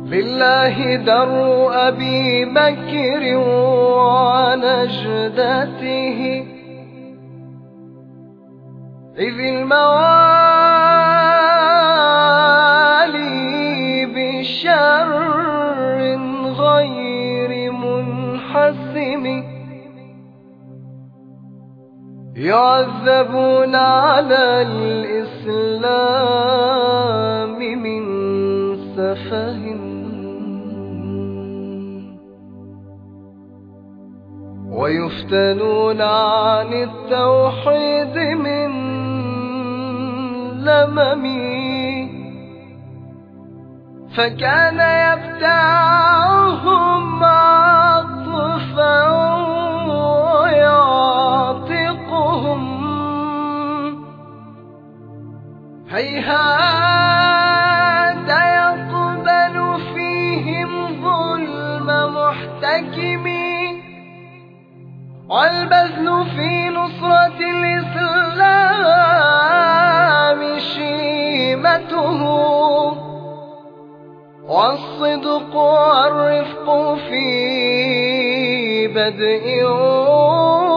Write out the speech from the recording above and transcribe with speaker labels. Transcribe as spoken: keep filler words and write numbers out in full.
Speaker 1: لله در أبي بكر ونجدته، إذ الموالي بشر غير منحسم، يعذبون على الإسلام من سفه، ويفتنون عن التوحيد من لمم، فكان يبتعهم عطفا ويعتقهم، هيهات يقبل فيهم ظلم محتكم، والبذل في نصرة الإسلام شيمته، والصدق والرفق في بدء